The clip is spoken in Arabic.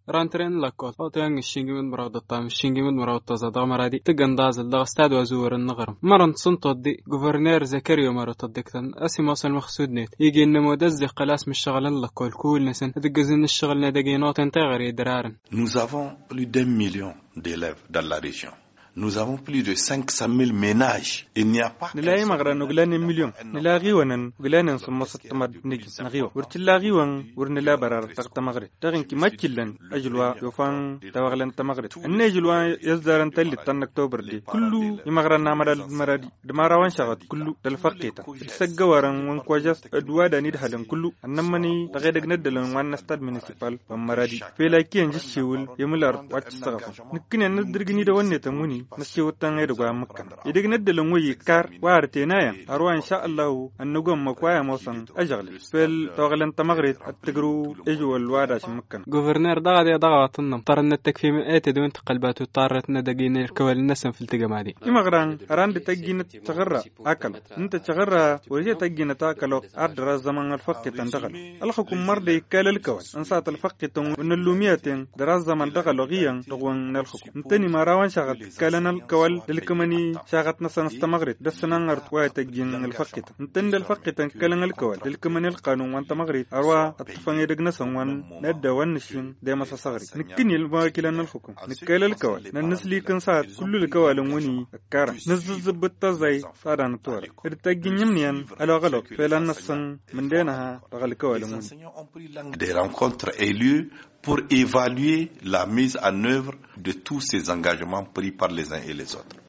رانترين لكول أطيان الشينج من مراد الطعم الشينج من مراد تزاد مرادي تجن دازل دا استاد وزور النغرم مرن صنطو دي غوفرنير زكريا مراد تدكتن أسي موصل مقصود نيت يجي إنه مدز قلاس من الشغل لكول كل نسن تجزن الشغل ندقينات انتغري درارن. Nous avons plus d'1 million d'élèves dans la région. Nous avons plus de 500 000 ménages. Il n'y a pas. نلاقي مغرن وغلان مليون نلاقي ونن غلان سمصت مد نجي نغيو ورتلاقي ون ورنلا برار تقت مغرب تغن كي ماتشلن اجلوا يفان توغلن تمغرب النجلوا يزدارن تل تن اكتوبر دي كله يمغرن نامر مرادي دماراوان شغت كله دلفقيتا تسغورن ون كوجاس ادوادا نيد حلن كله انمني تغيدك ندلن وان استاد ميونيسيبال بمرادي في لايكي انجي شيول يملار واتش صغف نكن ندرغني ده وني تموني نسكي وتان يدغوا مكن يدغ ندلن وي كار وارتينايا أروى إن شاء الله أن نقوم مقوايا موصن أجغل فيل توغلن تمغرد التقرو إجو الواداش مكان غوفرنير دغا دغا طرن التكفيم آتي دون تقلبات وطارت ندقين الكوال النسم في التقام هذه كما غران أران تجين تغرى أكل أنت تغرى وجه تجين تاكلو أدرى الزمان الفقه تندغل الحكم مرضي كال الكوال أنسات الفقه تون اللومياتين دراز زمان دغلو غيان تغوان الحكم انتني مراوان شغل كالنا الكوال دلكمني شاغت نسان استمغرد دسنا واتجين الفقة نتند الفقة كلن الكوال للكمن القانون وانت مغرب أروى الطفان يدقنا سوان ندى ونشين ديما صغري نكني الواكلان الحكم نكال الكوال ننسلي كنسات كل الكوال وني الكارن نزز بالتزاي صادان طور ارتجين يمنيان على غلط فلان نصن من دينها رغل الكوال وني. Des rencontres aient lieu pour évaluer la mise en œuvre de tous ces engagements pris par les uns et les autres.